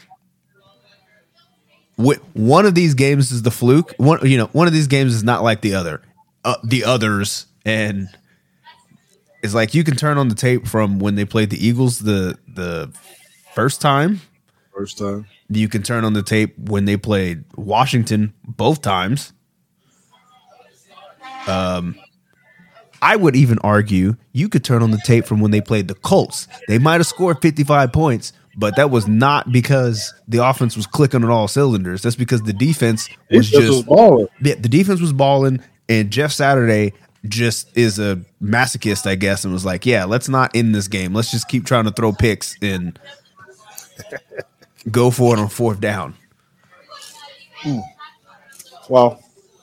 S2: one of these games is the fluke. One of these games is not like the others. And it's like you can turn on the tape from when they played the Eagles the first time. You can turn on the tape when they played Washington both times. I would even argue you could turn on the tape from when they played the Colts. They might have scored 55 points, but that was not because the offense was clicking on all cylinders. That's because the defense was balling. Yeah, the defense was balling, and Jeff Saturday just is a masochist, I guess, and was like, yeah, let's not end this game. Let's just keep trying to throw picks and go for it on fourth down.
S1: Well,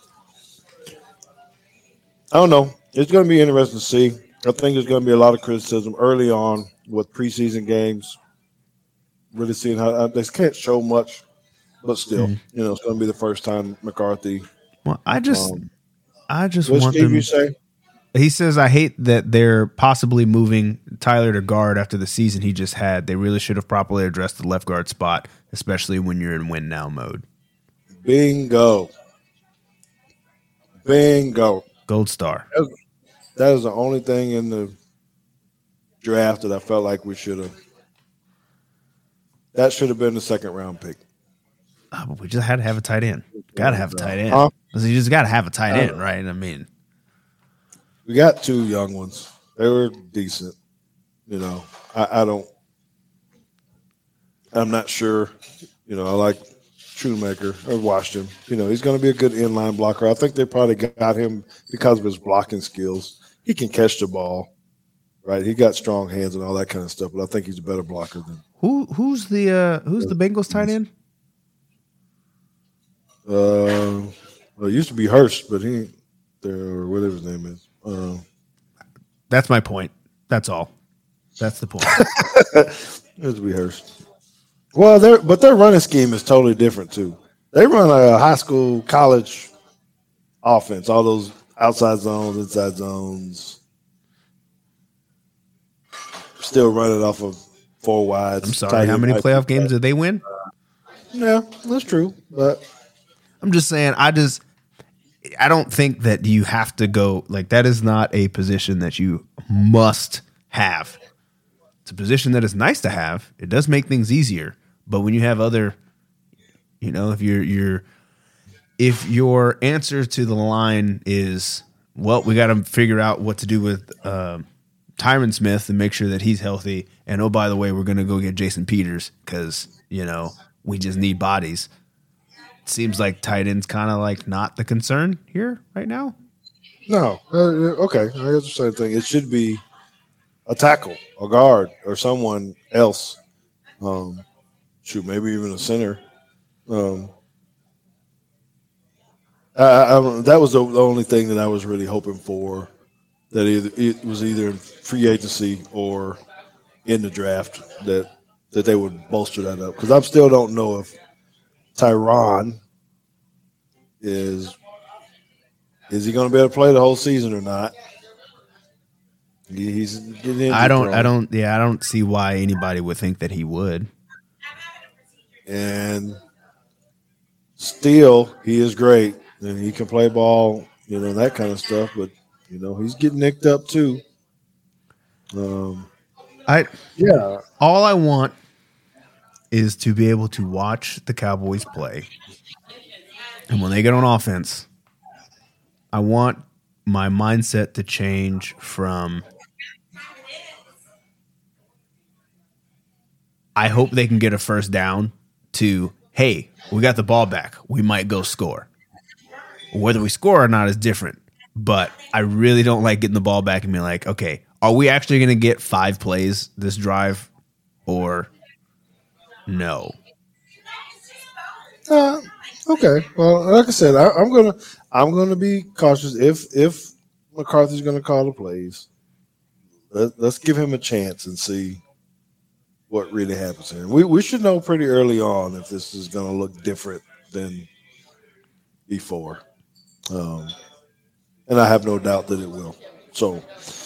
S1: I don't know. It's going to be interesting to see. I think there's going to be a lot of criticism early on with preseason games. Really seeing how they can't show much, but still, it's going to be the first time McCarthy.
S2: Well, I just
S1: what
S2: want
S1: Steve
S2: them.
S1: You say?
S2: He says, I hate that they're possibly moving Tyler to guard after the season he just had. They really should have properly addressed the left guard spot, especially when you're in win now mode.
S1: Bingo.
S2: Gold star.
S1: That is the only thing in the draft that I felt like we should have. That should have been the second round pick.
S2: Oh, but we just had to have a tight end. Got to have a tight end. You just got to have a tight end, right? I mean,
S1: we got two young ones. They were decent. I'm not sure. I like Shoemaker. I watched him. He's going to be a good inline blocker. I think they probably got him because of his blocking skills. He can catch the ball, right? He got strong hands and all that kind of stuff, but I think he's a better blocker than
S2: who's the Bengals tight end?
S1: It used to be Hurst, but he ain't there, or whatever his name is.
S2: That's my point. That's all. That's the point.
S1: It used to be Hurst. Well, their running scheme is totally different too. They run a high school, college offense. All those outside zones, inside zones. Still running off of four wides.
S2: I'm sorry. How many playoff games did they win?
S1: Yeah, that's true. But
S2: I'm just saying, I don't think that you have to go like that. Is not a position that you must have. It's a position that is nice to have. It does make things easier. But when you have other, if your answer to the line is, well, we got to figure out what to do with Tyron Smith and make sure that he's healthy. And, oh, by the way, we're going to go get Jason Peters because, we just need bodies. It seems like tight end's kind of like not the concern here right now.
S1: No. Okay. I guess the same thing. It should be a tackle, a guard, or someone else. Maybe even a center. That was the only thing that I was really hoping for. That it was either in free agency or in the draft that they would bolster that up. Because I still don't know if Tyron is he going to be able to play the whole season or not. He's getting
S2: I don't see why anybody would think that he would.
S1: And still, he is great, and he can play ball, that kind of stuff. But he's getting nicked up too.
S2: All I want is to be able to watch the Cowboys play, and when they get on offense, I want my mindset to change from I hope they can get a first down to, hey, we got the ball back. We might go score. Whether we score or not is different. But I really don't like getting the ball back and being like, okay, are we actually going to get 5 plays this drive or no?
S1: Okay. Well, like I said, I'm gonna be cautious. If McCarthy's gonna call the plays, let's give him a chance and see what really happens here. We should know pretty early on if this is gonna look different than before, and I have no doubt that it will. So,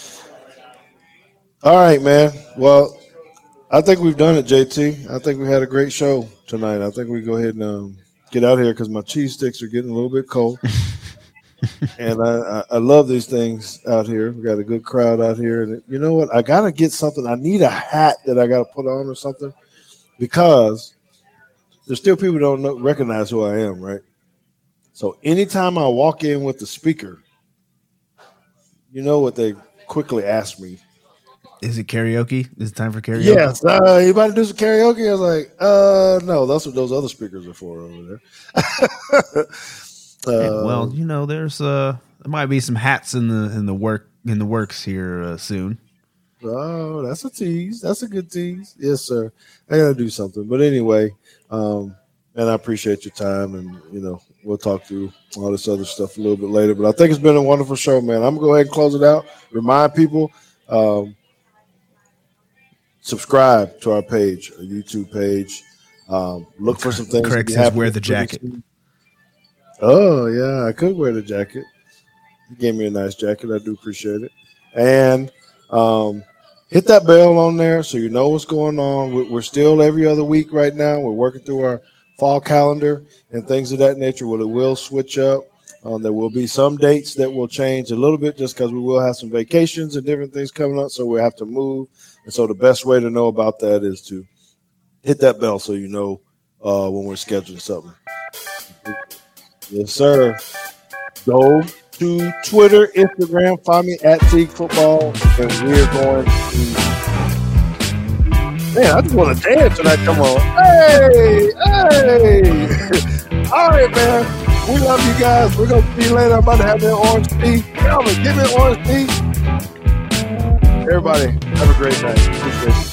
S1: all right, man. Well, I think we've done it, JT. I think we had a great show tonight. I think we go ahead and get out of here because my cheese sticks are getting a little bit cold. And I love these things out here. We got a good crowd out here. And you know what? I got to get something. I need a hat that I got to put on or something because there's still people who don't recognize who I am, right? So anytime I walk in with the speaker, you know what they quickly ask me?
S2: Is it karaoke? Is it time for karaoke?
S1: Yes. You about to do some karaoke? I was like, no, that's what those other speakers are for over there.
S2: Well, you know, there might be some hats in the works here soon.
S1: Oh, that's a tease. That's a good tease. Yes, sir. I gotta do something. But anyway, and I appreciate your time, and you know, we'll talk through all this other stuff a little bit later. But I think it's been a wonderful show, man. I'm gonna go ahead and close it out. Remind people, subscribe to our page, our YouTube page. Look for some things.
S2: Craig says wear the jacket.
S1: Oh, yeah, I could wear the jacket. You gave me a nice jacket. I do appreciate it. And hit that bell on there so you know what's going on. We're still every other week right now. We're working through our fall calendar and things of that nature. Well, it will switch up. There will be some dates that will change a little bit just because we will have some vacations and different things coming up, so we'll have to move. And so the best way to know about that is to hit that bell so you know when we're scheduling something. Yes, sir. Go to Twitter, Instagram, find me at Teague Football, and we're going to. Man, I just want to dance tonight. Come on. Hey. All right, man. We love you guys. We're going to see you later. I'm about to have that orange tea. Calvin, give me an orange tea. Everybody, have a great night. Appreciate it.